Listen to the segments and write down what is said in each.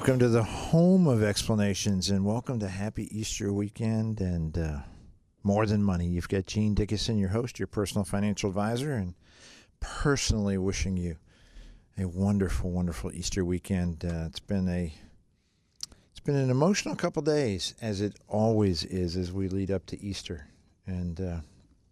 Welcome to the home of explanations, and welcome to Happy Easter weekend and More Than Money. You've got Gene Dickinson, your host, your personal financial advisor, and personally wishing you a wonderful, wonderful Easter weekend. It's been an emotional couple days, as it always is, as we lead up to Easter. And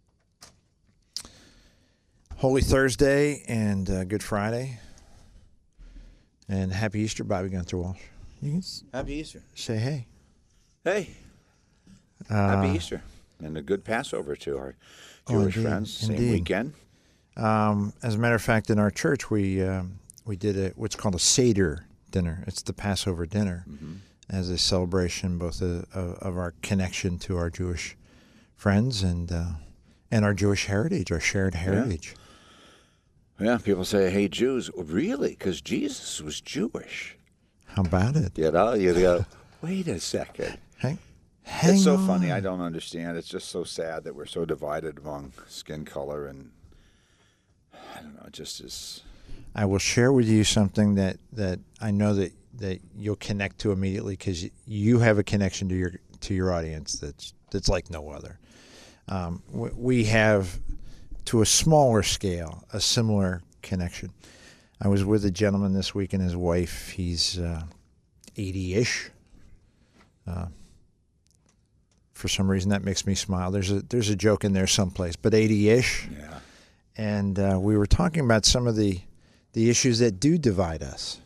Holy Thursday and Good Friday. And Happy Easter, Bobby Gunther Walsh. You can Happy Easter. say hey. Hey. Happy Easter. And a good Passover to our Jewish friends. Same weekend. As a matter of fact, in our church, we did what's called a Seder dinner. It's the Passover dinner as a celebration both of our connection to our Jewish friends and our Jewish heritage, our shared heritage. Yeah, people say, hey, Jews. Well, really? Because Jesus was Jewish. How about it? You go, wait a second. Hang It's so on. funny. I don't understand. It's just so sad that we're so divided among skin color and, I don't know, it just is. I will share with you something that I know that you'll connect to immediately because you have a connection to your audience that's like no other. We have, to a smaller scale, a similar connection. I was with a gentleman this week and his wife. He's 80-ish. For some reason, that makes me smile. There's a joke in there someplace, but 80-ish. Yeah. And we were talking about some of the issues that do divide us,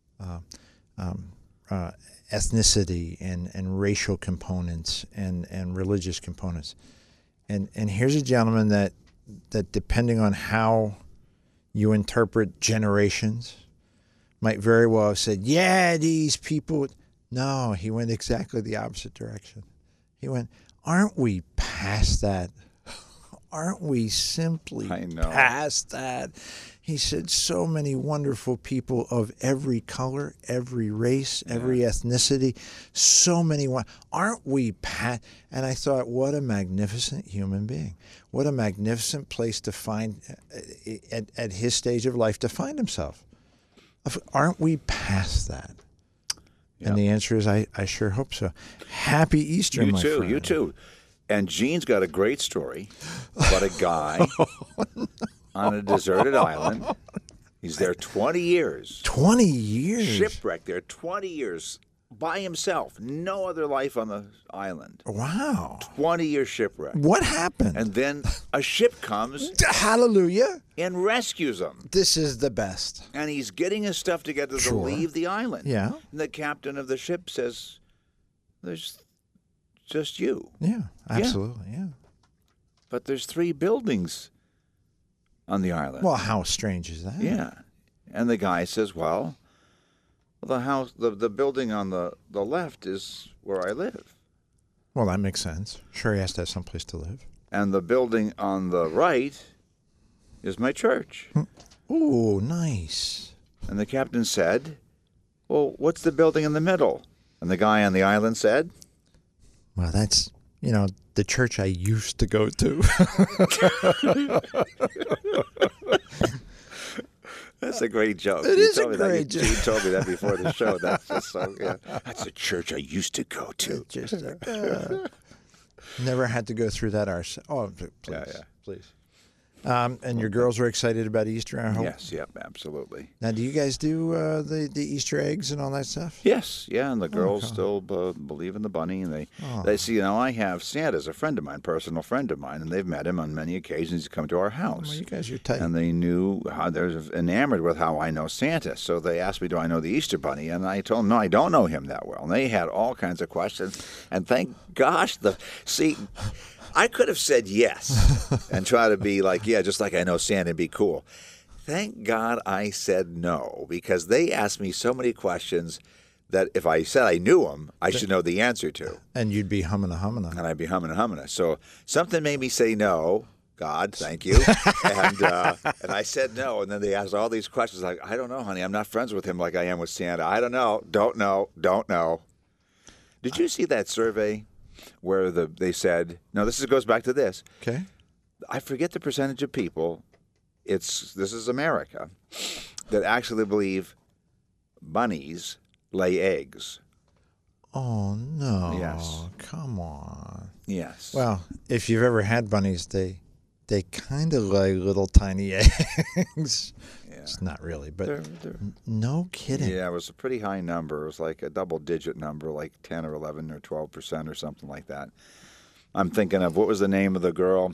ethnicity and racial components and religious components. And here's a gentleman that depending on how you interpret generations, might very well have said, yeah, these people. No, he went exactly the opposite direction. He went, aren't we past that? Aren't we simply past that? He said, so many wonderful people of every color, every race, every ethnicity, so many. Aren't we past? And I thought, what a magnificent human being. What a magnificent place to find, at his stage of life, to find himself. Aren't we past that? Yep. And the answer is, I sure hope so. Happy Easter, my friend. You too. And Gene's got a great story about a guy on a deserted island. He's there 20 years. 20 years? Shipwrecked there 20 years by himself. No other life on the island. Wow. 20-year shipwreck. What happened? And then a ship comes. Hallelujah. And rescues him. This is the best. And he's getting his stuff together to leave the island. Yeah. And the captain of the ship says, there's just you. Yeah, absolutely, yeah. But there's 3 buildings on the island. Well, how strange is that? Yeah. And the guy says, well, the house, the building on the left is where I live. Well, that makes sense. Sure, he has to have someplace to live. And the building on the right is my church. Ooh, nice. And the captain said, well, what's the building in the middle? And the guy on the island said, well, that's, the church I used to go to. That's a great joke. It is a great joke. You told me that before the show. That's just so, yeah. That's a church I used to go to. Never had to go through that ourselves. Oh, please. Yeah. Please. And your girls are excited about Easter, I hope? Yes, yep, absolutely. Now, do you guys do the Easter eggs and all that stuff? Yes, yeah, and the girls still believe in the bunny, and they see, I have Santa's a friend of mine, personal friend of mine, and they've met him on many occasions. He's come to our house. Well, you guys are tight. And they knew they're enamored with how I know Santa, so they asked me, do I know the Easter bunny? And I told them, no, I don't know him that well. And they had all kinds of questions, and thank gosh, I could have said yes and try to be like, yeah, just like I know Santa and be cool. Thank God I said no, because they asked me so many questions that if I said I knew them, I should know the answer to. And you'd be humming. And I'd be humming. So something made me say no. God, thank you. And I said no. And then they asked all these questions like, I don't know, honey. I'm not friends with him like I am with Santa. I don't know. Don't know. Did you see that survey? Where they said, no, goes back to this. Okay. I forget the percentage of people, this is America, that actually believe bunnies lay eggs. Oh no! Yes. Come on. Yes. Well, if you've ever had bunnies, they kind of lay little tiny eggs. Yeah. It's not really, but They're- no kidding. Yeah, it was a pretty high number. It was like a double-digit number, like 10 or 11 or 12% or something like that. I'm thinking of, what was the name of the girl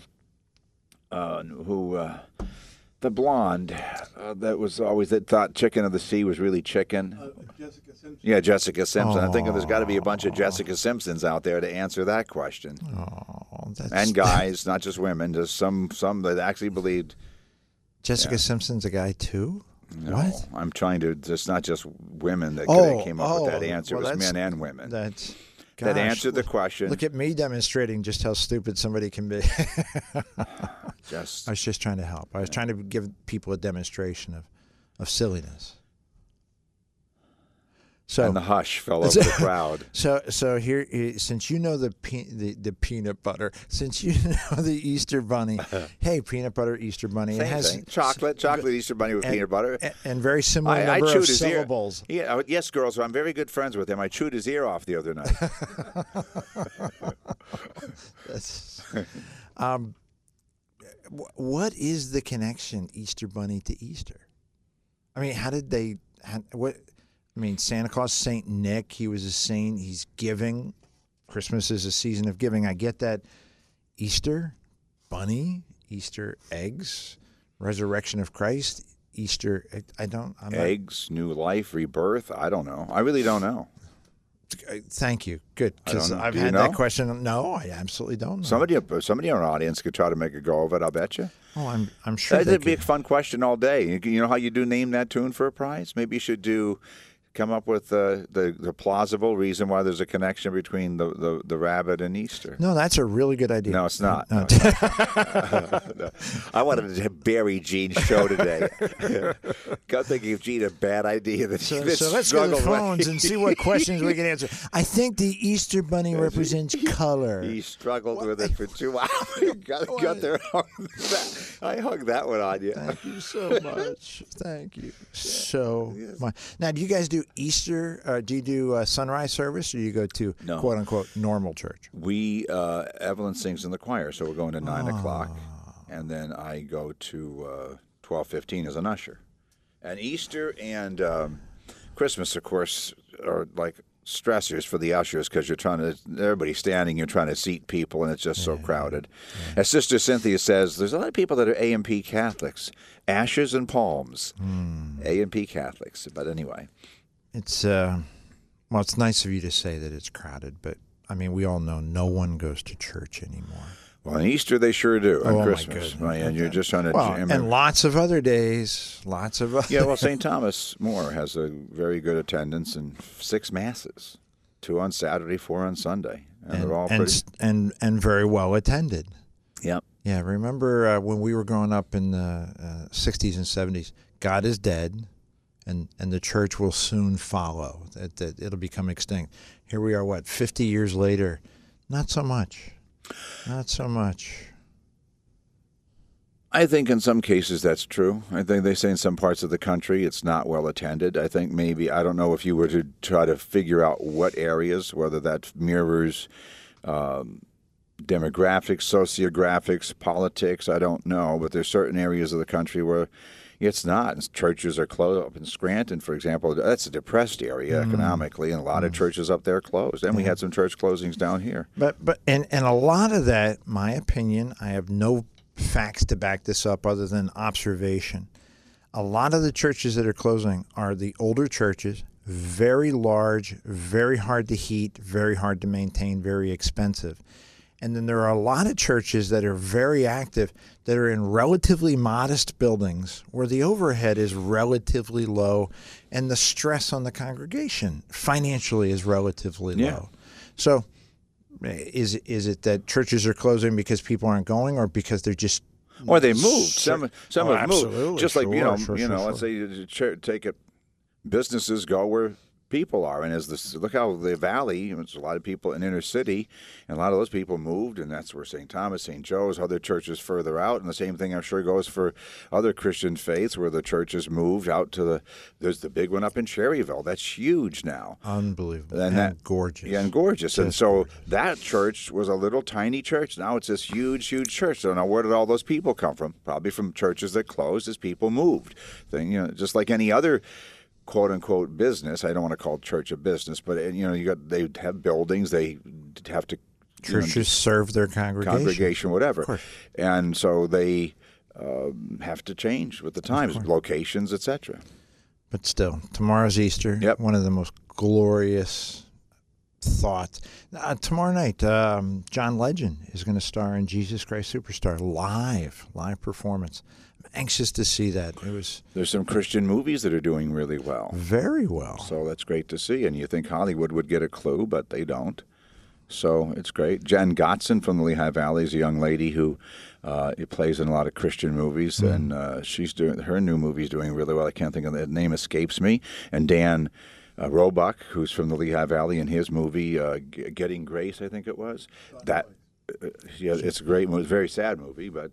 the blonde that thought Chicken of the Sea was really chicken? Jessica Simpson. Yeah, Jessica Simpson. I think there's got to be a bunch of Jessica Simpsons out there to answer that question. Oh, that's And guys, not just women, just some that actually believed. Jessica Simpson's a guy too. No, What? I'm trying to. It's not just women that came up with that answer. well, it was that's- men and women That's that gosh, answered the question. Look at me demonstrating just how stupid somebody can be. Just I was just trying to help. I was trying to give people a demonstration of silliness. So and the hush fell over the crowd. So here, since you know the peanut butter, since you know the Easter bunny, hey, peanut butter Easter bunny, Same it has thing. Chocolate Easter bunny with peanut butter. and very similar I number chewed of his syllables. ear. Yeah, yes, girls. I'm very good friends with him. I chewed his ear off the other night. That's, what is the connection Easter bunny to Easter? I mean, how did they? What? I mean, Santa Claus, Saint Nick, he was a saint. He's giving. Christmas is a season of giving. I get that. Easter, bunny, Easter eggs, resurrection of Christ, Easter. I'm not, Eggs, new life, rebirth. I don't know. I really don't know. thank you. Good, because I don't know. I've Do you had know? that question. No, I absolutely don't know. Somebody in our audience could try to make a go of it. I'll bet you. Oh, I'm sure. That'd they be a could. fun question all day. You know how you do name that tune for a prize? Maybe you should come up with the plausible reason why there's a connection between the rabbit and Easter. No, that's a really good idea. No, it's not. No. No. I wanted to bury Gene's show today. Got thinking of Gene a bad idea that So, he so let's go to the struggled phones with. and see what questions we can answer. I think the Easter bunny represents color. He struggled with it for 2 hours. got there. I hung that one on you. Thank you so much. Thank you so much. Now, do you guys do Easter? Do you do sunrise service, or you go to No. quote unquote normal church? We Evelyn sings in the choir, so we're going to 9 o'clock, and then I go to 12:15 as an usher. And Easter and Christmas, of course, are like stressors for the ushers because everybody's standing, you're trying to seat people, and it's just so crowded. As Sister Cynthia says, there's a lot of people that are A&P Catholics, ashes and palms, A&P Catholics. But anyway. It's well, it's nice of you to say that it's crowded, but I mean, we all know no one goes to church anymore. Well, on Easter they sure do. On my Christmas, goodness. right? And you're just trying to Well, jam and lots of other days, lots of other. Yeah, well, St. Thomas More has a very good attendance and 6 masses, 2 on Saturday, 4 on Sunday, and they're all pretty. and very well attended. Yep. Yeah, remember when we were growing up in the 60s and 70s, God is dead, and the church will soon follow. That it'll become extinct. Here we are, 50 years later? Not so much. Not so much. I think in some cases that's true. I think they say in some parts of the country it's not well attended. I think maybe, I don't know if you were to try to figure out what areas, whether that mirrors demographics, sociographics, politics, I don't know. But there's certain areas of the country where it's not. Churches are closed. Up in Scranton, for example, that's a depressed area economically, and a lot of churches up there closed. And we had some church closings down here. But and a lot of that, my opinion, I have no facts to back this up other than observation. A lot of the churches that are closing are the older churches, very large, very hard to heat, very hard to maintain, very expensive. And then there are a lot of churches that are very active that are in relatively modest buildings where the overhead is relatively low and the stress on the congregation financially is relatively low. So is it that churches are closing because people aren't going or because they're just Or they moved. Some have moved. absolutely. Just like, Sure. let's say you take it, businesses go where people are. And look how the valley, there's a lot of people in inner city, and a lot of those people moved, and that's where St. Thomas, St. Joe's, other churches further out. And the same thing I'm sure goes for other Christian faiths where the churches moved out to there's the big one up in Cherryville. That's huge now. Unbelievable. And gorgeous. Yeah, and gorgeous. Just and so gorgeous. that church was a little tiny church. Now it's this huge, huge church. So now where did all those people come from? Probably from churches that closed as people moved. Just like any other quote unquote business. I don't want to call church a business, but they have buildings. They have to churches serve their congregation, whatever, and so they have to change with the times, locations, etc. But still, tomorrow's Easter. Yep. One of the most glorious thoughts. Tomorrow night, John Legend is going to star in Jesus Christ Superstar live performance. Anxious to see that. There's some Christian movies that are doing really well. Very well. So that's great to see. And you think Hollywood would get a clue, but they don't. So it's great. Jen Gotzon from the Lehigh Valley is a young lady who plays in a lot of Christian movies, and she's doing her new movie's doing really well. I can't think of the name, escapes me. And Dan Roebuck, who's from the Lehigh Valley, in his movie Getting Grace, I think it was. It's a great movie. It's a very sad movie, but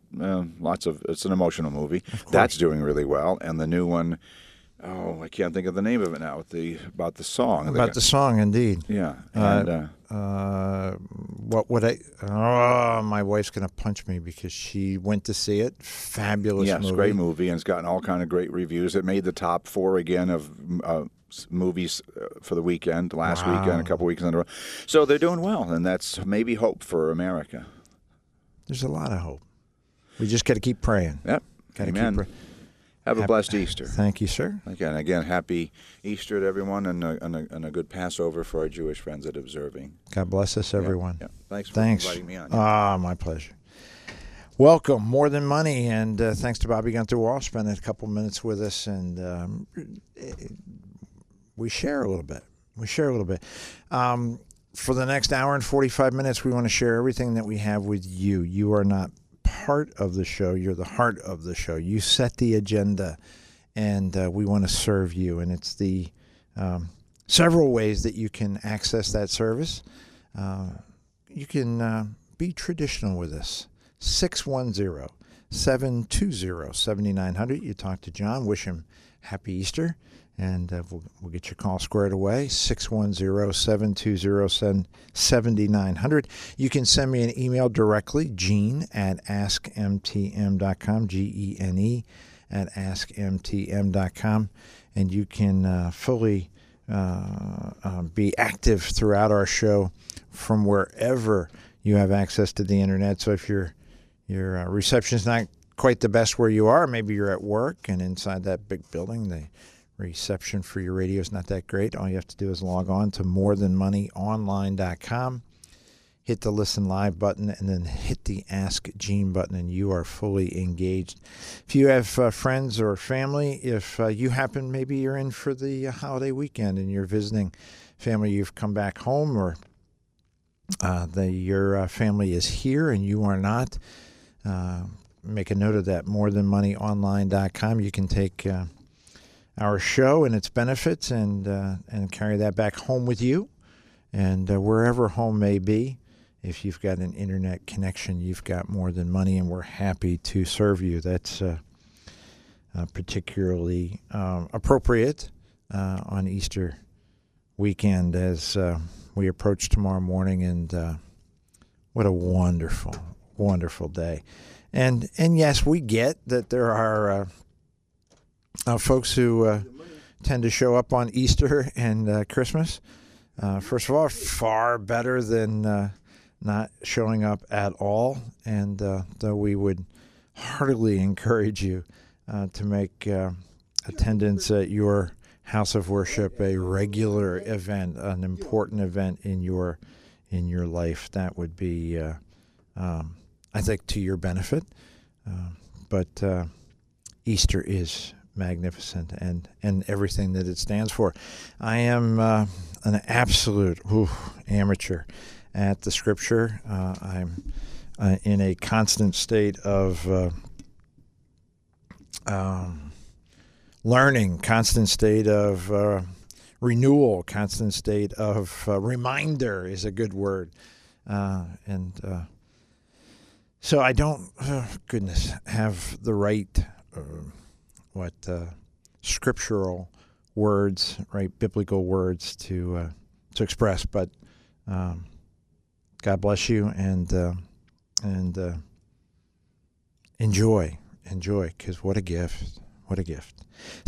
it's an emotional movie. That's doing really well. And the new one, I can't think of the name of it now. About the song. About the song, indeed. Yeah. And, what would I? Oh, my wife's going to punch me because she went to see it. Fabulous movie. Yes, great movie, and it's gotten all kind of great reviews. It made the top 4 again of movies for the weekend, last weekend, a couple weekends in a row. So they're doing well, and that's maybe hope for America. There's a lot of hope. We just got to keep praying. Yep. Amen. Have a blessed Easter. Thank you, sir. Again, happy Easter to everyone, and a good Passover for our Jewish friends that are observing. God bless us, everyone. Yeah. Thanks for inviting me on. My pleasure. Welcome, More Than Money, and thanks to Bobby Gunther Walsh. Spending a couple minutes with us, and we share a little bit. For the next hour and 45 minutes, we want to share everything that we have with you. You are not part of the show. You're the heart of the show. You set the agenda, and we want to serve you. And it's the several ways that you can access that service. You can be traditional with us. 610-720-7900. You talk to John. Wish him happy Easter. And we'll get your call squared away, 610-720-7900. You can send me an email directly, gene@askmtm.com, Gene @askmtm.com. And you can fully be active throughout our show from wherever you have access to the Internet. So if your reception is not quite the best where you are, maybe you're at work and inside that big building, the reception for your radio is not that great. All you have to do is log on to morethanmoneyonline.com, hit the Listen Live button, and then hit the Ask Gene button, and you are fully engaged. If you have friends or family, if you happen, maybe you're in for the holiday weekend and you're visiting family, you've come back home, or your family is here and you are not, make a note of that, morethanmoneyonline.com. You can take our show and its benefits and carry that back home with you. And wherever home may be, if you've got an internet connection, you've got More Than Money, and we're happy to serve you. That's particularly appropriate on Easter weekend as we approach tomorrow morning. And what a wonderful, wonderful day. And yes, we get that there are folks who tend to show up on Easter and Christmas. First of all, far better than not showing up at all. And though we would heartily encourage you to make attendance at your house of worship a regular event, an important event in your life, that would be, I think, to your benefit. But Easter is magnificent and everything that it stands for. I am an absolute amateur at the Scripture. I'm in a constant state of learning, constant state of renewal, constant state of reminder is a good word. So I don't, have the right, scriptural words, right, biblical words to express. But God bless you, and enjoy, because what a gift. What a gift.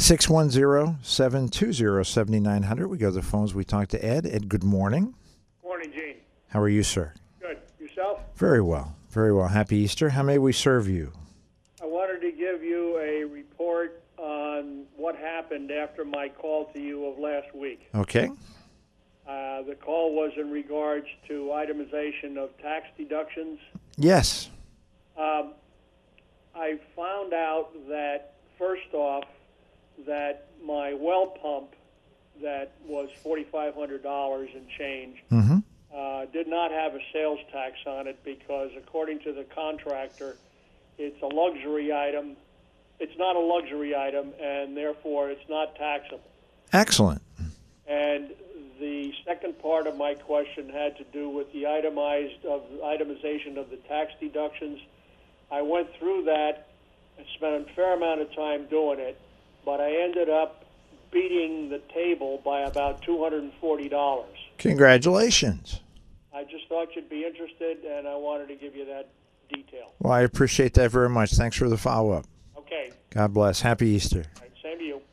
610-720-7900. We go to the phones. We talk to Ed. Ed, good morning. Morning, Gene. How are you, sir? Good. Yourself? Very well. Very well. Happy Easter. How may we serve you? I wanted to give you a report on what happened after my call to you of last week. Okay. The call was in regards to itemization of tax deductions. Yes. I found out that, first off, that my well pump that was $4,500 and change did not have a sales tax on it because, according to the contractor, it's a luxury item. It's not a luxury item, and therefore it's not taxable. Excellent. And the second part of my question had to do with the itemization of the tax deductions. I went through that and spent a fair amount of time doing it, but I ended up beating the table by about $240. Congratulations. I just thought you'd be interested, and I wanted to give you that detail. Well, I appreciate that very much. Thanks for the follow-up. Okay. God bless. Happy Easter. All right, same to you.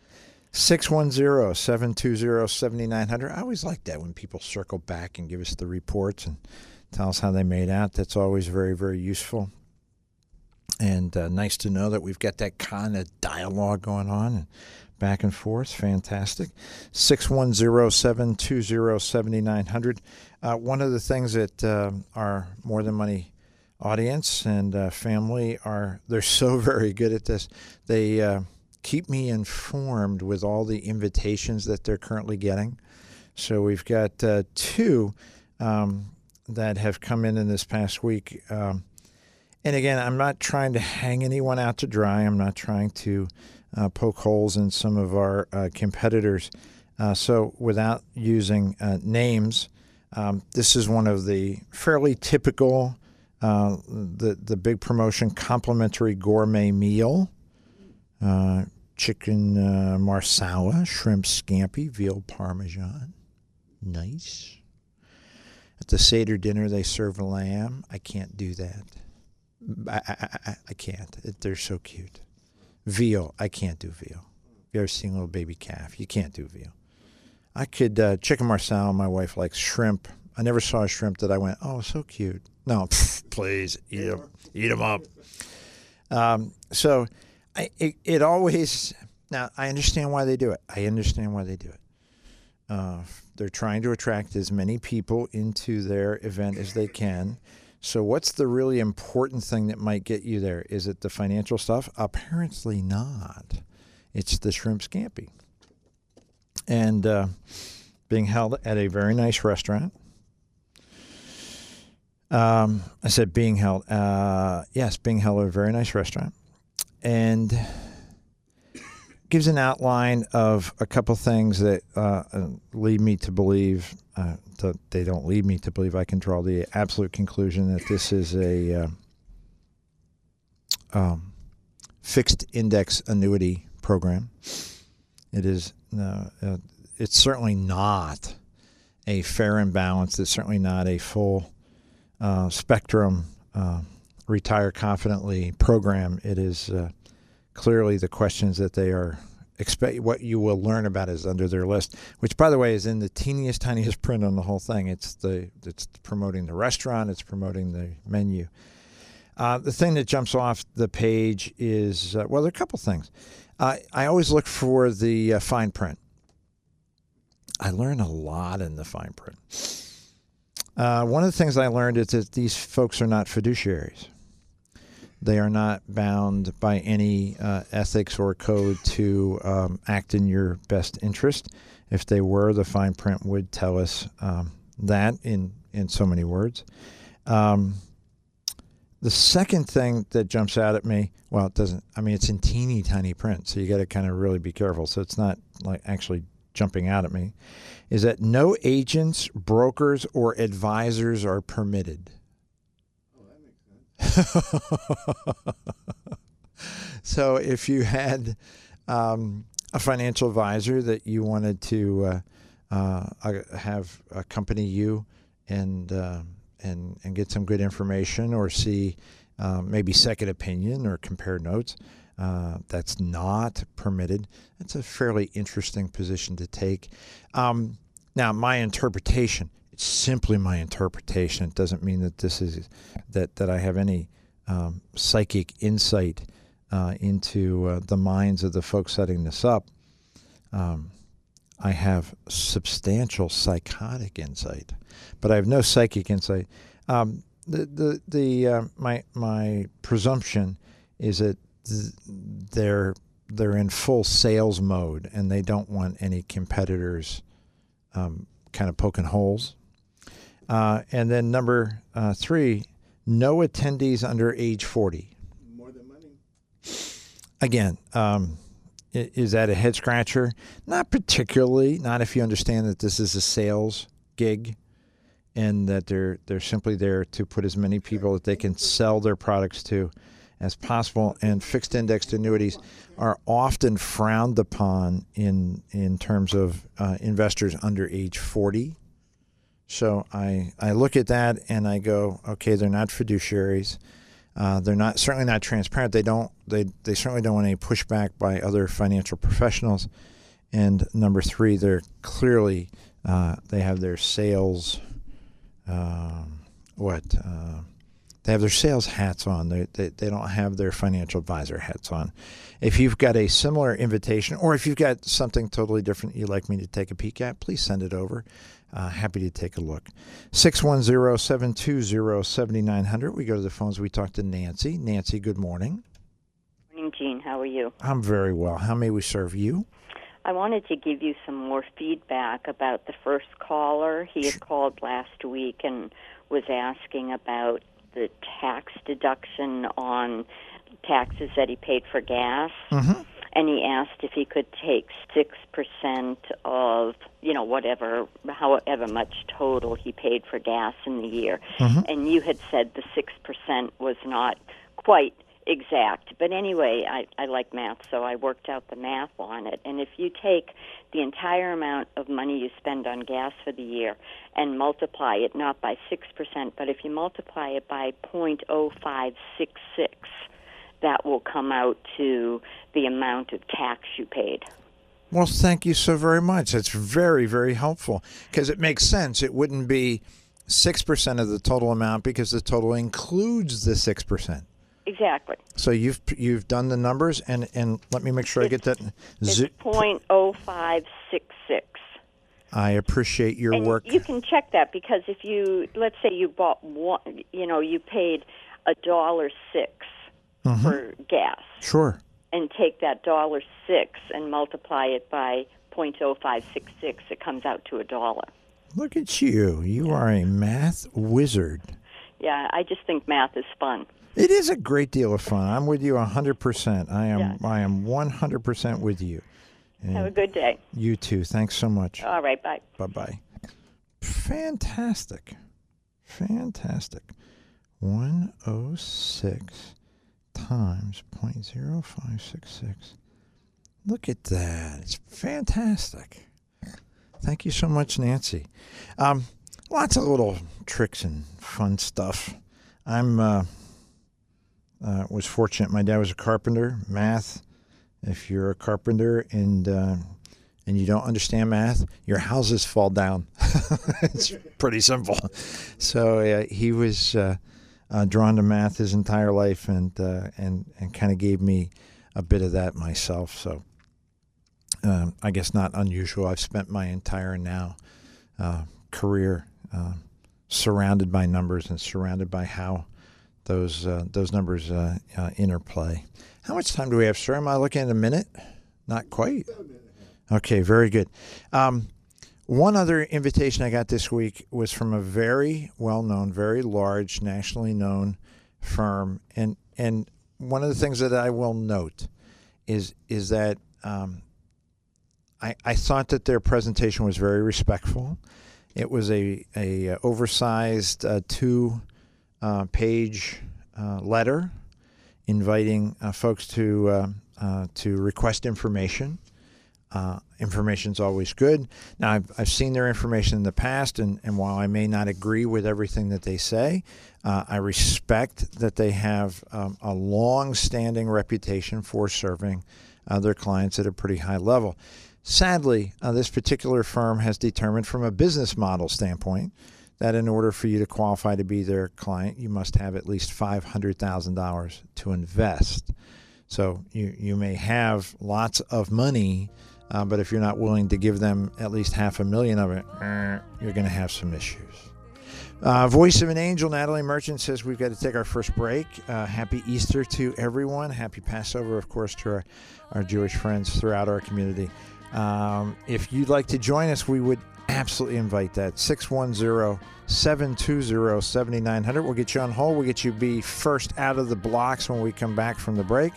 610-720-7900. I always like that when people circle back and give us the reports and tell us how they made out. That's always very, very useful. And nice to know that we've got that kind of dialogue going on and back and forth. Fantastic. 610-720-7900. One of the things that our More Than Money audience and family they're so very good at this. They keep me informed with all the invitations that they're currently getting. So we've got two that have come in this past week. And again, I'm not trying to hang anyone out to dry. I'm not trying to poke holes in some of our competitors. So without using names, this is one of the fairly typical, the big promotion, complimentary gourmet meal. Chicken marsala, shrimp scampi, veal parmesan. Nice. At the Seder dinner, they serve lamb. I can't do that. I can't. They're so cute. Veal. I can't do veal. You ever seen a little baby calf? You can't do veal. I could, chicken marsala, my wife likes shrimp. I never saw a shrimp that I went, oh, so cute. No, please, eat them up. So it always, now I understand why they do it. They're trying to attract as many people into their event as they can. So what's the really important thing that might get you there? Is it the financial stuff? Apparently not. It's the shrimp scampi. And being held at a very nice restaurant. I said being held. Yes, being held at a very nice restaurant. And gives an outline of a couple things that lead me to believe, they don't lead me to believe, I can draw the absolute conclusion that this is a fixed index annuity program. It is, it's certainly not a fair and balanced, it's certainly not a full spectrum retire confidently program. It is clearly the questions that they are what you will learn about is under their list, which, by the way, is in the teeniest, tiniest print on the whole thing. It's promoting the restaurant. It's promoting the menu. The thing that jumps off the page is, there are a couple things. I always look for the fine print. I learn a lot in the fine print. One of the things I learned is that these folks are not fiduciaries. They are not bound by any ethics or code to act in your best interest. If they were, the fine print would tell us that in so many words. The second thing that jumps out at me, well, it doesn't. I mean, it's in teeny tiny print, so you got to kind of really be careful. So it's not like actually jumping out at me, is that no agents, brokers, or advisors are permitted. So if you had a financial advisor that you wanted to have accompany you and get some good information or see maybe second opinion or compare notes, that's not permitted. It's a fairly interesting position to take. Now, my interpretation, it's simply my interpretation. It doesn't mean that this is that I have any psychic insight into the minds of the folks setting this up. I have substantial psychotic insight, but I have no psychic insight. My presumption is that they're in full sales mode and they don't want any competitors kind of poking holes. And then number 3, no attendees under age 40. More than money. Again, is that a head scratcher? Not particularly. Not if you understand that this is a sales gig and that they're simply there to put as many people that they can sell their products to as possible. And fixed indexed annuities are often frowned upon in terms of investors under age 40. So I look at that and I go, okay, they're not fiduciaries. They're certainly not transparent. They certainly don't want any pushback by other financial professionals. And number 3, they're clearly they have their sales they have their sales hats on. They don't have their financial advisor hats on. If you've got a similar invitation, or if you've got something totally different you'd like me to take a peek at, please send it over. Happy to take a look. 610-720-7900. We go to the phones. We talk to Nancy. Nancy, good morning. Morning, Gene. How are you? I'm very well. How may we serve you? I wanted to give you some more feedback about the first caller. He had called last week and was asking about the tax deduction on taxes that he paid for gas. Mm-hmm. And he asked if he could take 6% of, however much total he paid for gas in the year. Mm-hmm. And you had said the 6% was not quite exact. But anyway, I like math, so I worked out the math on it. And if you take the entire amount of money you spend on gas for the year and multiply it not by 6%, but if you multiply it by 0.0566, that will come out to the amount of tax you paid. Well, thank you so very much. That's very, very helpful because it makes sense. It wouldn't be 6% of the total amount because the total includes the 6%. Exactly. So you've done the numbers, and let me make sure I get that. It's 0.0566. I appreciate your and work. You can check that because if let's say you bought one, you paid $1.06 for gas. Sure. And take that $1.06 and multiply it by 0.0566, it comes out to $1. Look at you. You are a math wizard. Yeah, I just think math is fun. It is a great deal of fun. I'm with you 100%. I am 100% with you. And have a good day. You too. Thanks so much. All right, bye. Bye-bye. Fantastic. 106 times 0.0566. Look at that. It's fantastic. Thank you so much, Nancy. Lots of little tricks and fun stuff. Was fortunate. My dad was a carpenter. Math. If you're a carpenter and you don't understand math, your houses fall down. It's pretty simple. So he was drawn to math his entire life, and kind of gave me a bit of that myself. So I guess not unusual. I've spent my entire career surrounded by numbers and surrounded by how those numbers interplay. How much time do we have, sir? Am I looking at a minute? Not quite. Okay, very good. One other invitation I got this week was from a very well-known, very large, nationally known firm. And one of the things that I will note is that I thought that their presentation was very respectful. It was a oversized 2-page letter inviting folks to request information. Information's always good. Now, I've seen their information in the past, and while I may not agree with everything that they say, I respect that they have a long-standing reputation for serving their clients at a pretty high level. Sadly, this particular firm has determined from a business model standpoint that in order for you to qualify to be their client, you must have at least $500,000 to invest. So you may have lots of money, but if you're not willing to give them at least $500,000 of it, you're going to have some issues. Voice of an Angel, Natalie Merchant, says we've got to take our first break. Happy Easter to everyone. Happy Passover, of course, to our Jewish friends throughout our community. If you'd like to join us, we would absolutely invite that. 610-720-7900. We'll get you on hold. We'll get you be first out of the blocks when we come back from the break.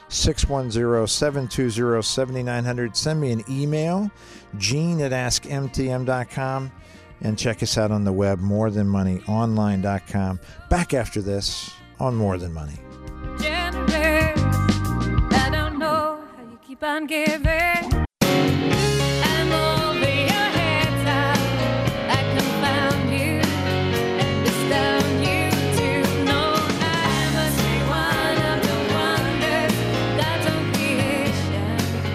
610-720-7900. Send me an email, gene@askmtm.com, and check us out on the web, morethanmoneyonline.com. Back after this on More Than Money. Generous, I don't know how you keep on giving. I'm over your head top. I confound you and astound you to know I must be one of the wonders God's own creation.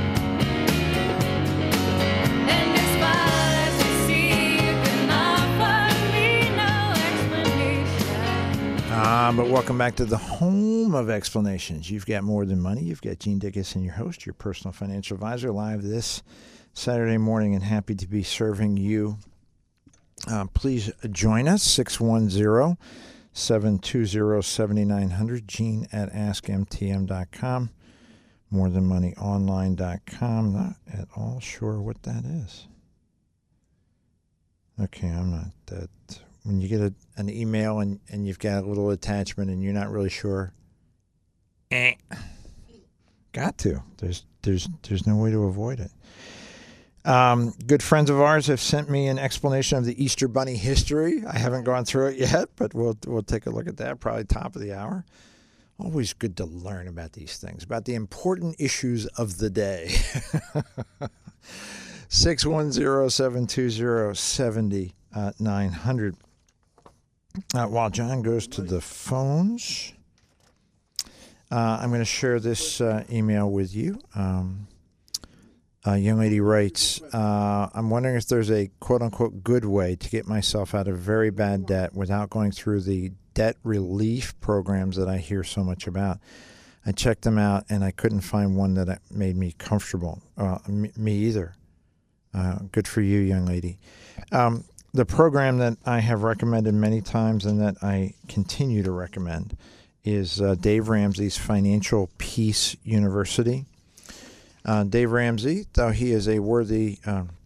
And as far as you see, you can offer me no explanation. But welcome back to the home of explanations. You've got More Than Money. You've got Gene Dickinson, your host, your personal financial advisor, live this Saturday morning, and happy to be serving you. Please join us, 610-720-7900, gene@askmtm.com, morethanmoneyonline.com. Not at all sure what that is. Okay, I'm not that. When you get an email and you've got a little attachment and you're not really sure, got to. There's no way to avoid it. Good friends of ours have sent me an explanation of the Easter Bunny history. I haven't gone through it yet, but we'll take a look at that, probably top of the hour. Always good to learn about these things, about the important issues of the day. 610-720-7900. While John goes to the phones, I'm going to share this email with you. A young lady writes, I'm wondering if there's a quote-unquote good way to get myself out of very bad debt without going through the debt relief programs that I hear so much about. I checked them out, and I couldn't find one that made me comfortable. Me either. Good for you, young lady. The program that I have recommended many times and that I continue to recommend is Dave Ramsey's Financial Peace University. Dave Ramsey, though he is a worthy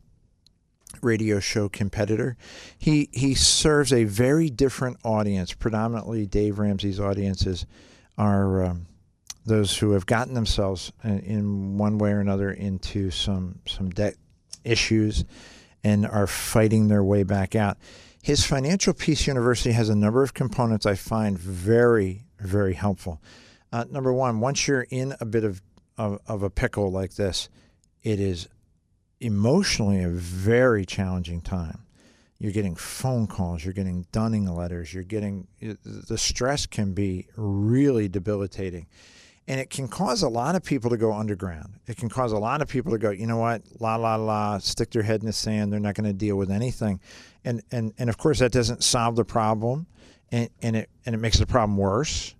radio show competitor, he serves a very different audience. Predominantly, Dave Ramsey's audiences are those who have gotten themselves in one way or another into some debt issues and are fighting their way back out. His Financial Peace University has a number of components I find very, very helpful. Number one, once you're in a bit of a pickle like this, it is emotionally a very challenging time. You're getting phone calls, you're getting dunning letters, the stress can be really debilitating. And it can cause a lot of people to go underground. It can cause a lot of people to go, you know what, stick their head in the sand. They're not going to deal with anything. And of course, that doesn't solve the problem, and it makes the problem worse,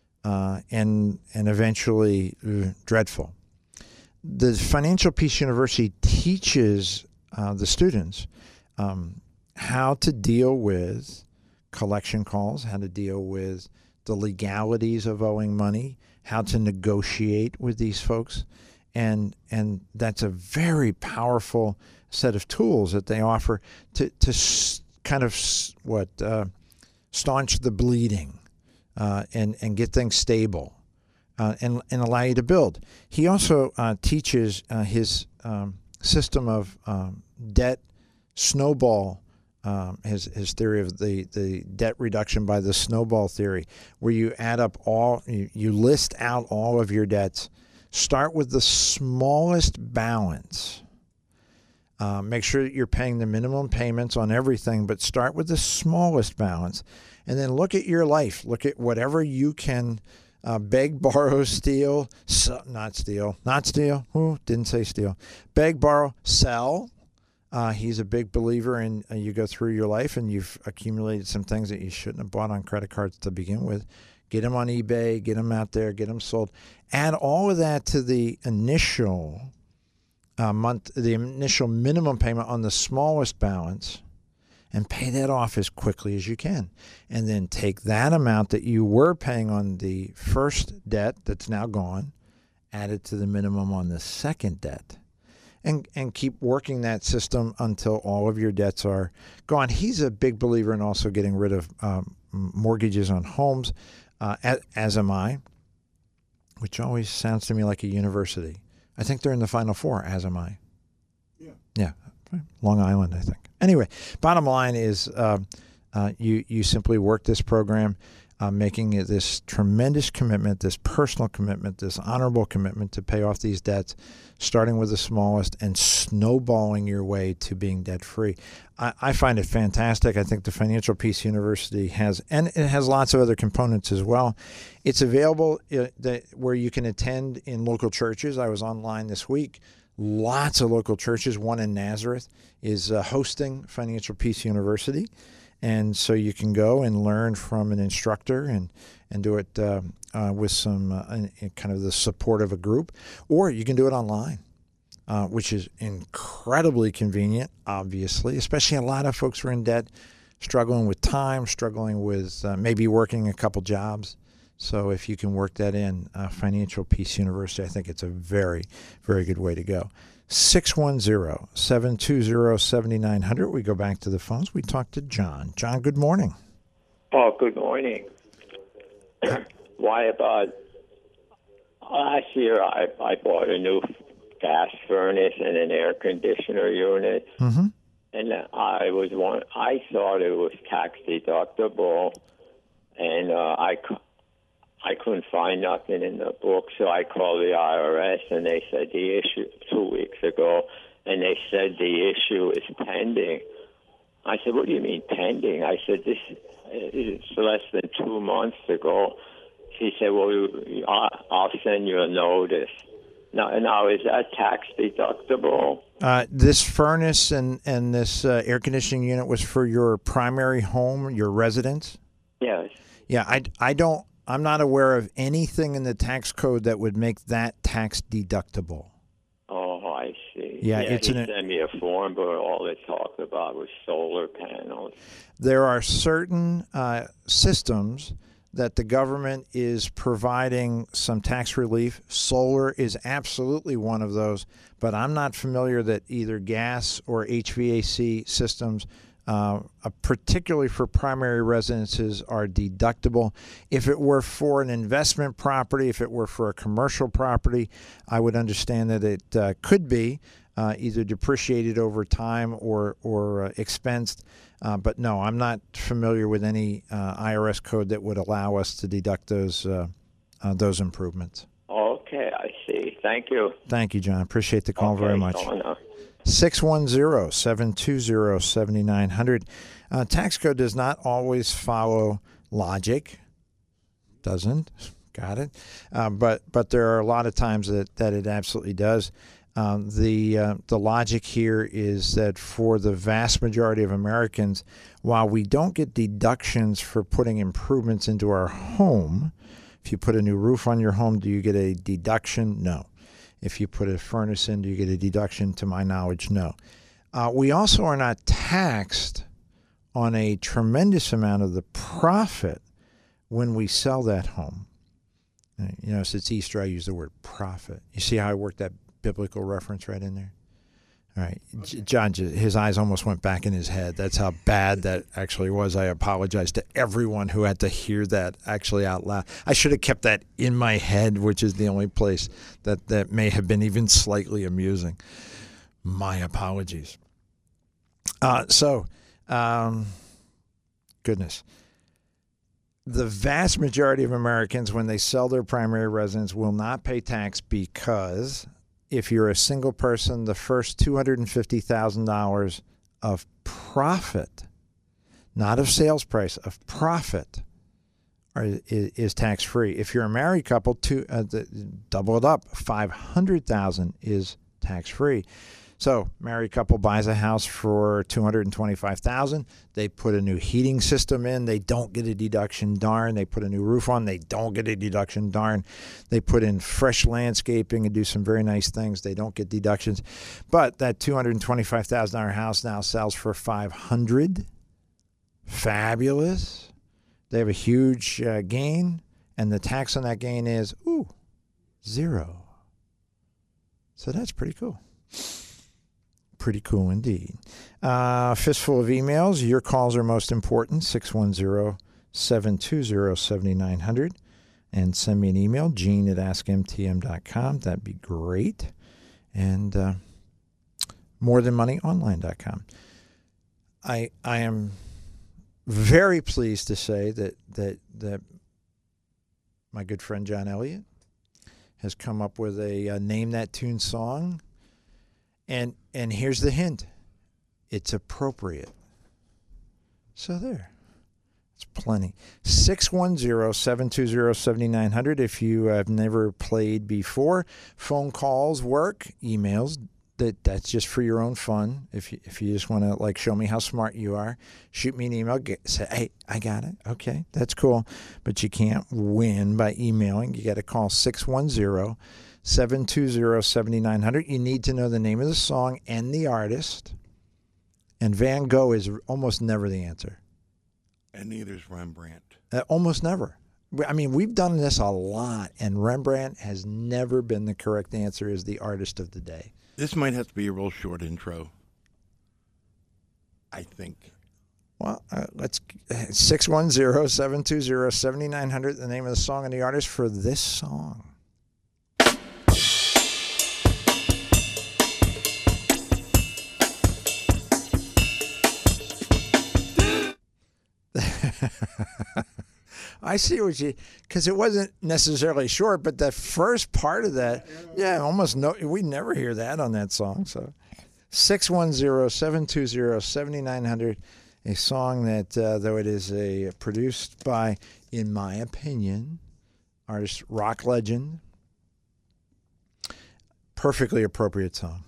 and eventually dreadful. The Financial Peace University teaches the students how to deal with collection calls, how to deal with the legalities of owing money, how to negotiate with these folks. And that's a very powerful set of tools that they offer to kind of staunch the bleeding and get things stable and allow you to build. He also teaches his system of debt snowball. His theory of the debt reduction by the snowball theory, where you add up you list out all of your debts, start with the smallest balance. Make sure that you're paying the minimum payments on everything, but start with the smallest balance. And then look at your life. Look at whatever you can beg, borrow, steal, not steal. Didn't say steal. Beg, borrow, sell. He's a big believer in you go through your life and you've accumulated some things that you shouldn't have bought on credit cards to begin with. Get them on eBay, get them out there, get them sold. Add all of that to the initial the initial minimum payment on the smallest balance, and pay that off as quickly as you can. And then take that amount that you were paying on the first debt that's now gone, add it to the minimum on the second debt, and keep working that system until all of your debts are gone. He's a big believer in also getting rid of mortgages on homes, as am I, which always sounds to me like a university. I think they're in the Final Four, as am I. Yeah, Long Island, I think. Anyway, bottom line is you simply work this program, making this tremendous commitment, this personal commitment, this honorable commitment to pay off these debts, starting with the smallest and snowballing your way to being debt-free. I find it fantastic. I think the Financial Peace University has, and it has lots of other components as well. It's available where you can attend in local churches. I was online this week. Lots of local churches. One in Nazareth is hosting Financial Peace University. And so you can go and learn from an instructor and do it with some kind of the support of a group. Or you can do it online, which is incredibly convenient, obviously, especially a lot of folks who are in debt, struggling with time, struggling with maybe working a couple jobs. So if you can work that in, Financial Peace University, I think it's a very, very good way to go. 610-720-7900. We go back to the phones. We talk to John. John, good morning. Oh, good morning. Why, about last year I bought a new gas furnace and an air conditioner unit. Mm-hmm. And I thought it was tax deductible, and I couldn't find nothing in the book, so I called the IRS, and they said the issue 2 weeks ago, and they said the issue is pending. I said, what do you mean pending? I said, this is less than 2 months ago. She said, well, I'll send you a notice. Now is that tax deductible? This furnace and this air conditioning unit was for your primary home, your residence? Yes. Yeah, I'm not aware of anything in the tax code that would make that tax deductible. Oh, I see. Yeah, he sent me a form, but all they talked about was solar panels. There are certain systems that the government is providing some tax relief. Solar is absolutely one of those, but I'm not familiar that either gas or HVAC systems, particularly for primary residences, are deductible. If it were for an investment property, if it were for a commercial property, I would understand that it could be either depreciated over time or expensed. But no, I'm not familiar with any IRS code that would allow us to deduct those improvements. Okay, I see. Thank you. Thank you, John. Appreciate the call very much. 610-720-7900. Tax code does not always follow logic. Doesn't. Got it. But there are a lot of times that it absolutely does. The logic here is that for the vast majority of Americans, while we don't get deductions for putting improvements into our home, if you put a new roof on your home, do you get a deduction? No. If you put a furnace in, do you get a deduction? To my knowledge, no. We also are not taxed on a tremendous amount of the profit when we sell that home. You know, since Easter, I use the word profit. You see how I worked that biblical reference right in there? All right. John, his eyes almost went back in his head. That's how bad that actually was. I apologize to everyone who had to hear that actually out loud. I should have kept that in my head, which is the only place that may have been even slightly amusing. My apologies. Goodness. The vast majority of Americans, when they sell their primary residence, will not pay tax because if you're a single person, the first $250,000 of profit, not of sales price, of profit, is tax-free. If you're a married couple, double it up. $500,000 is tax-free. So, married couple buys a house for $225,000. They put a new heating system in. They don't get a deduction. Darn. They put a new roof on. They don't get a deduction. Darn. They put in fresh landscaping and do some very nice things. They don't get deductions. But that $225,000 house now sells for $500,000. Fabulous. They have a huge gain, and the tax on that gain is, 0. So that's pretty cool. Pretty cool indeed. Fistful of emails. Your calls are most important. 610-720-7900. And send me an email, gene@askmtm.com. That'd be great. And morethanmoneyonline.com. I am very pleased to say that my good friend John Elliott has come up with a Name That Tune song. And here's the hint. It's appropriate. So there. It's plenty. 610-720-7900 if you have never played before. Phone calls work. Emails, that's just for your own fun. If you just want to show me how smart you are, shoot me an email. Say, hey, I got it. Okay, that's cool. But you can't win by emailing. You got to call 610-720-7900. You need to know the name of the song and the artist. And Van Gogh is almost never the answer. And neither is Rembrandt. Almost never. I mean, we've done this a lot, and Rembrandt has never been the correct answer as the artist of the day. This might have to be a real short intro, I think. Well, let's 610-720-7900, the name of the song and the artist for this song. I see what you, because it wasn't necessarily short, but the first part of that, almost no, we never hear that on that song. So 610-720-7900, a song that, though it is produced by, in my opinion, artist, rock legend, perfectly appropriate song.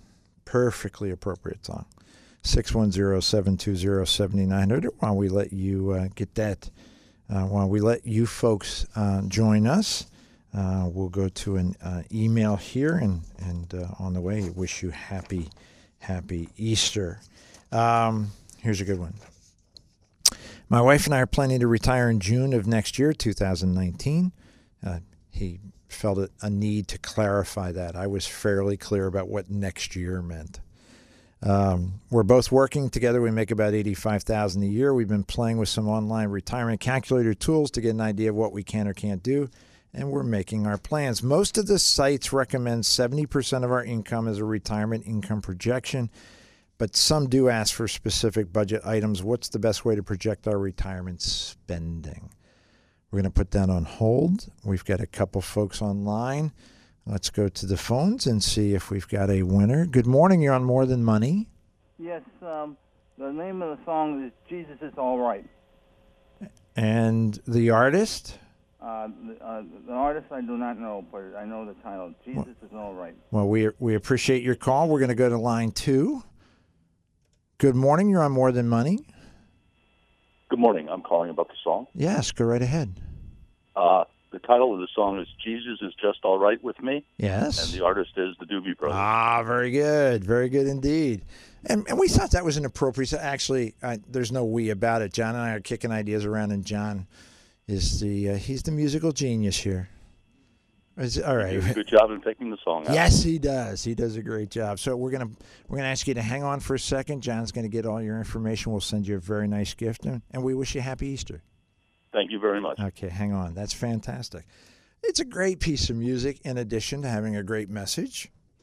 610-720-7900 while we let you get that. While we let you folks join us, we'll go to an email here, and on the way, wish you happy Easter. Here's a good one. My wife and I are planning to retire in June of next year, 2019. He felt a need to clarify that. I was fairly clear about what next year meant. We're both working together. We make about $85,000 a year. We've been playing with some online retirement calculator tools to get an idea of what we can or can't do, and we're making our plans. Most of the sites recommend 70% of our income as a retirement income projection, but some do ask for specific budget items. What's the best way to project our retirement spending? We're going to put that on hold. We've got a couple folks online. Let's go to the phones and see if we've got a winner. Good morning. You're on More Than Money. Yes, the name of the song is Jesus Is All Right. And the artist? The artist I do not know, but I know the title. Jesus Is All Right. Well, we appreciate your call. We're going to go to line 2. Good morning. You're on More Than Money. Good morning. I'm calling about the song. Yes, go right ahead. The title of the song is Jesus Is Just All Right With Me. Yes. And the artist is the Doobie Brothers. Ah, very good. Very good indeed. And we thought that was an appropriate. Actually, there's no we about it. John and I are kicking ideas around, and John is he's the musical genius here. All right. He does a good job in picking the song out. Yes, he does. He does a great job. So we're gonna ask you to hang on for a second. John's gonna get all your information. We'll send you a very nice gift, and we wish you happy Easter. Thank you very much. Okay, hang on. That's fantastic. It's a great piece of music in addition to having a great message.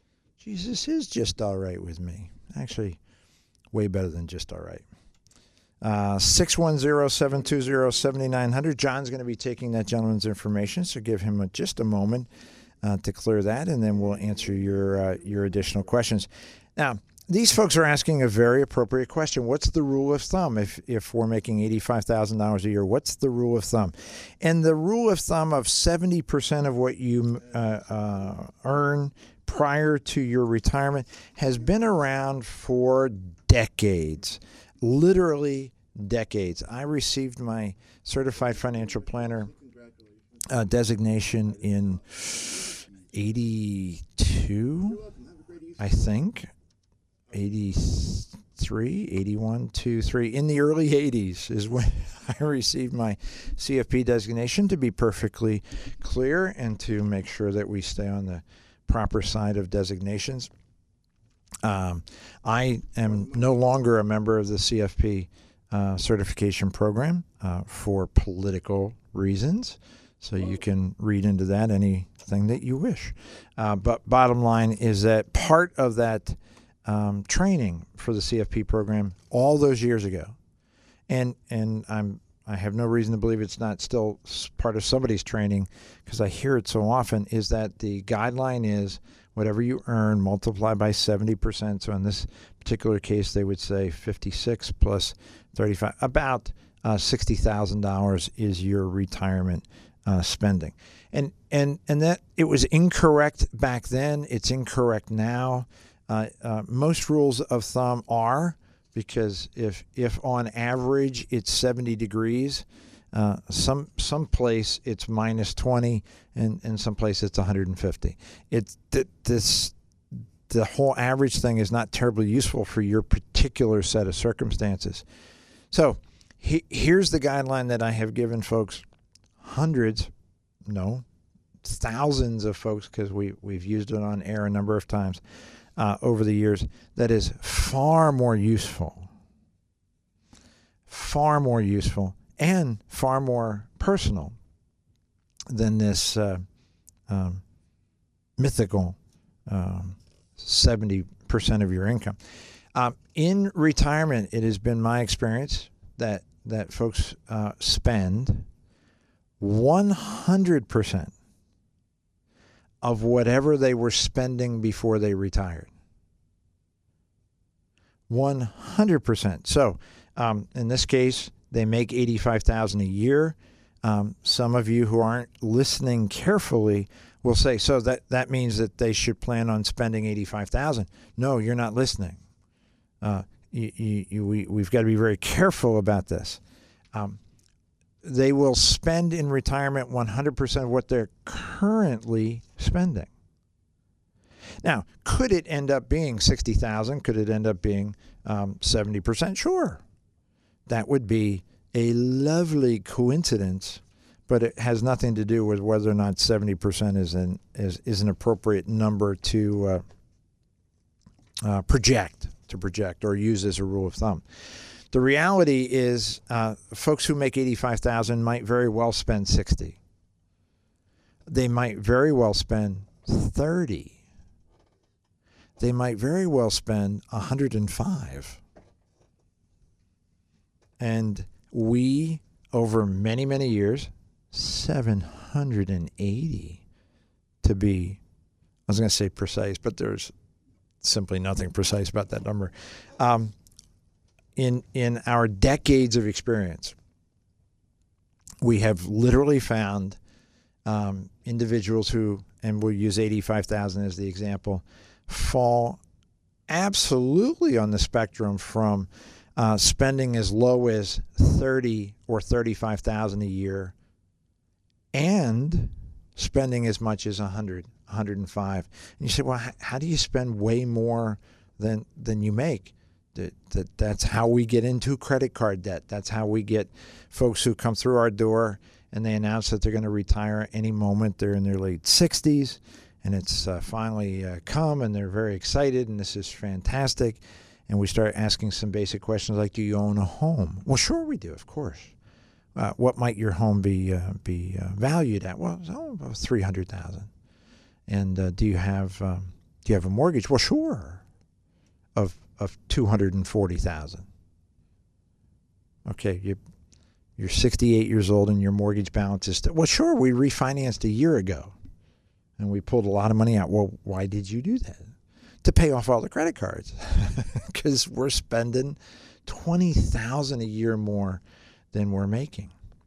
Jesus is just all right with me. Actually, way better than just all right. 610-720-7900. John's going to be taking that gentleman's information, so give him just a moment to clear that, and then we'll answer your additional questions. Now, these folks are asking a very appropriate question. What's the rule of thumb if we're making $85,000 a year? What's the rule of thumb? And the rule of thumb of 70% of what you earn prior to your retirement has been around for decades, literally decades. I received my certified financial planner designation in 82, I think. 83, 81, 2, 3. In the early 80s is when I received my CFP designation, to be perfectly clear and to make sure that we stay on the proper side of designations. I am no longer a member of the CFP certification program for political reasons. So you can read into that anything that you wish. But bottom line is that part of that training for the CFP program all those years ago, and I have no reason to believe it's not still part of somebody's training, because I hear it so often, is that the guideline is whatever you earn multiply by 70%. So in this particular case, they would say 56 plus 35, about $60,000 is your retirement spending. And that it was incorrect back then. It's incorrect now. Most rules of thumb are, because if on average it's 70 degrees, some place it's minus 20, and some place it's 150. The whole average thing is not terribly useful for your particular set of circumstances. So here's the guideline that I have given folks, thousands of folks, because we've used it on air a number of times over the years, that is far more useful, and far more personal than this mythical 70% of your income. In retirement, it has been my experience that folks spend 100% of whatever they were spending before they retired. 100%. So in this case, they make $85,000 a year. Some of you who aren't listening carefully will say, so that means that they should plan on spending $85,000. No, you're not listening. We've got to be very careful about this. They will spend in retirement 100% of what they're currently spending. Now, could it end up being $60,000? Could it end up being 70%? Sure. That would be a lovely coincidence, but it has nothing to do with whether or not 70% is an appropriate number to project or use as a rule of thumb. The reality is folks who make $85,000 might very well spend $60,000. They might very well spend $30,000. They might very well spend $105,000. And we, over many, many years, $780,000 to be, I was going to say precise, but there's simply nothing precise about that number. In our decades of experience, we have literally found individuals who, and we'll use $85,000 as the example, fall absolutely on the spectrum from spending as low as $30,000 or $35,000 a year and spending as much as $100,000, $105,000. And you say, well, how do you spend way more than you make? That's how we get into credit card debt. That's how we get folks who come through our door and they announce that they're going to retire any moment. They're in their late 60s, and it's finally come, and they're very excited, and this is fantastic. And we start asking some basic questions like, do you own a home? Well, sure we do, of course. What might your home be valued at? Well, $300,000. And do you have Do you have a mortgage? Well, sure. Of $240,000. Okay, you're 68 years old and your mortgage balance is well, sure. We refinanced a year ago, and we pulled a lot of money out. Well, why did you do that? To pay off all the credit cards, because we're spending $20,000 a year more than we're making.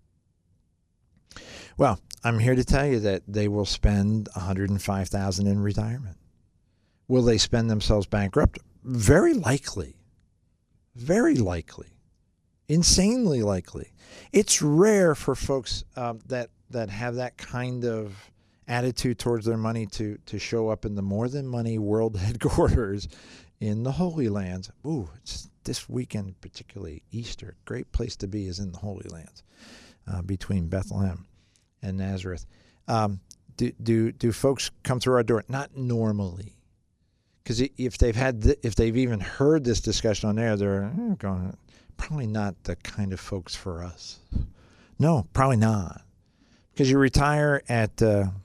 Well, I'm here to tell you that they will spend $105,000 in retirement. Will they spend themselves bankrupt? Very likely. Very likely. Insanely likely. It's rare for folks that have that kind of attitude towards their money to show up in the More Than Money World Headquarters in the Holy Lands. Ooh, it's this weekend, particularly Easter. Great place to be is in the Holy Lands, between Bethlehem and Nazareth. Do folks come through our door? Not normally. Because if they've even heard this discussion on there, they're going, probably not the kind of folks for us. No, probably not. Because you retire at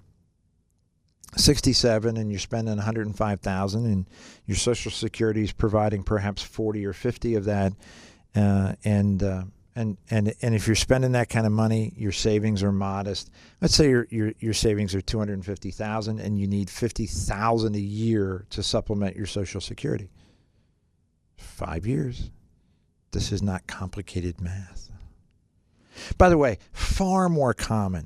67 and you're spending $105,000, and your Social Security is providing perhaps 40 or 50 of that, and if you're spending that kind of money, your savings are modest. Let's say your savings are $250,000 and you need $50,000 a year to supplement your Social Security. 5 years. This is not complicated math. By the way, far more common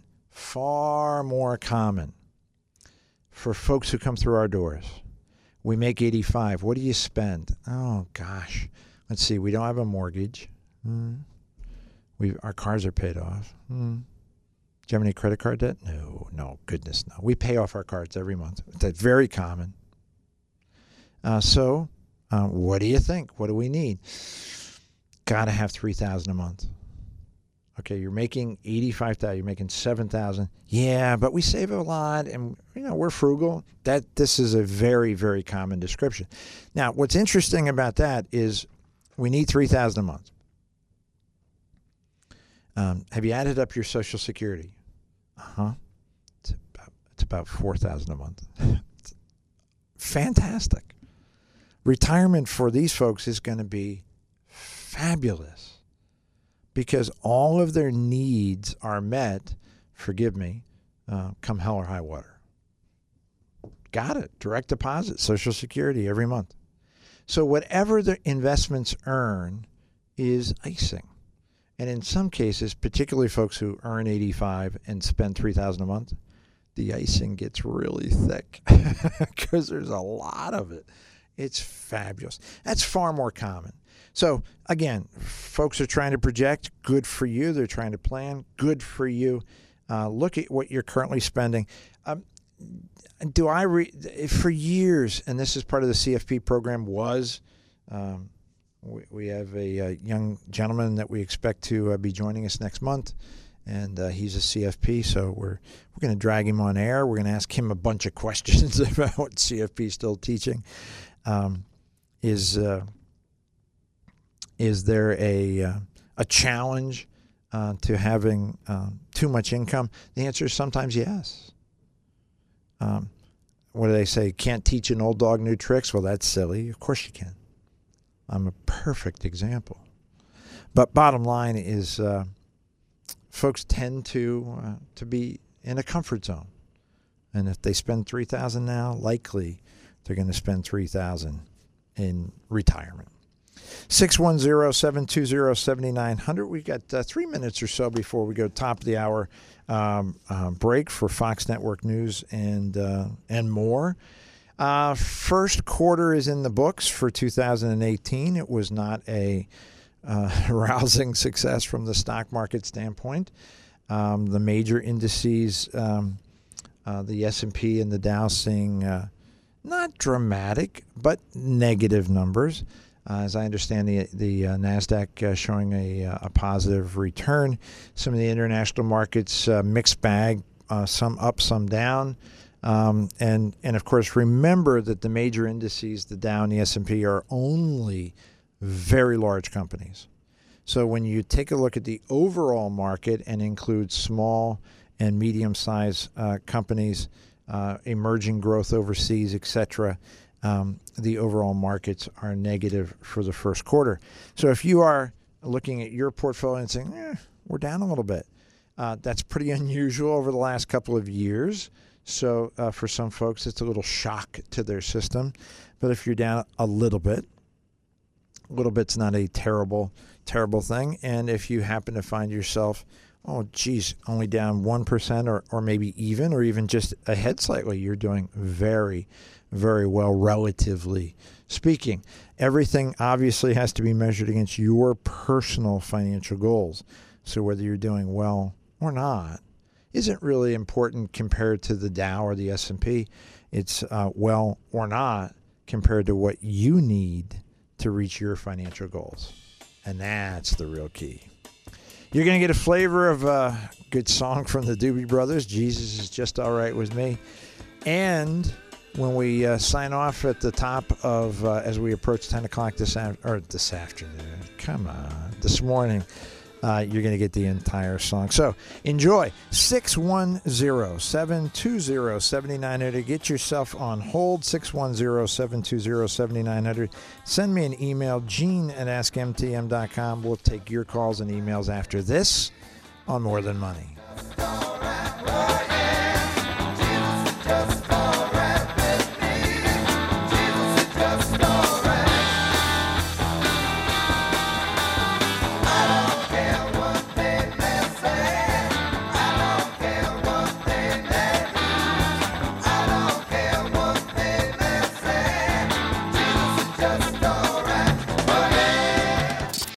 for folks who come through our doors. We make 85. What do you spend? Oh gosh. Let's see. We don't have a mortgage. Our cars are paid off. Do you have any credit card debt? No, goodness, no. We pay off our cards every month. That's very common. So what do you think? What do we need? Got to have $3,000 a month. Okay, you're making $85,000. You're making $7,000. Yeah, but we save a lot, and we're frugal. This is a very, very common description. Now, what's interesting about that is we need $3,000 a month. Have you added up your Social Security? It's about $4,000 a month. Fantastic. Retirement for these folks is going to be fabulous because all of their needs are met, forgive me, come hell or high water. Got it. Direct deposit, Social Security every month. So whatever the investments earn is icing. And in some cases, particularly folks who earn 85 and spend $3,000 a month, the icing gets really thick because there's a lot of it. It's fabulous. That's far more common. So again, folks are trying to project. Good for you. They're trying to plan. Good for you. Look at what you're currently spending. For years, and this is part of the CFP program, we have a young gentleman that we expect to be joining us next month, and he's a CFP, so we're going to drag him on air. We're going to ask him a bunch of questions about what CFP is still teaching. Is there a challenge to having too much income? The answer is sometimes yes. What do they say? Can't teach an old dog new tricks? Well, that's silly. Of course you can. I'm a perfect example. But bottom line is folks tend to be in a comfort zone. And if they spend $3,000 now, likely they're going to spend $3,000 in retirement. 610-720-7900. We've got 3 minutes or so before we go top of the hour break for Fox Network News and more. First quarter is in the books for 2018. It was not a rousing success from the stock market standpoint. The major indices, the S&P and the Dow, seeing not dramatic, but negative numbers. As I understand, the NASDAQ showing a positive return. Some of the international markets, mixed bag, some up, some down. And of course, remember that the major indices, the Dow and the S&P, are only very large companies. So when you take a look at the overall market and include small and medium-sized companies, emerging growth overseas, etc., the overall markets are negative for the first quarter. So if you are looking at your portfolio and saying, we're down a little bit, that's pretty unusual over the last couple of years. So for some folks, it's a little shock to their system. But if you're down a little bit's not a terrible thing. And if you happen to find yourself, oh, geez, only down 1% or maybe even, or even just ahead slightly, you're doing very, very well, relatively speaking. Everything obviously has to be measured against your personal financial goals. So whether you're doing well or not isn't really important compared to the Dow or the S&P. It's well or not compared to what you need to reach your financial goals. And that's the real key. You're going to get a flavor of a good song from the Doobie Brothers, Jesus Is Just All Right With Me. And when we sign off at the top of, as we approach 10 o'clock this afternoon, come on, this morning, you're going to get the entire song. So enjoy. 610-720-7900. Get yourself on hold. 610-720-7900. Send me an email, gene@askmtm.com. We'll take your calls and emails after this on More Than Money.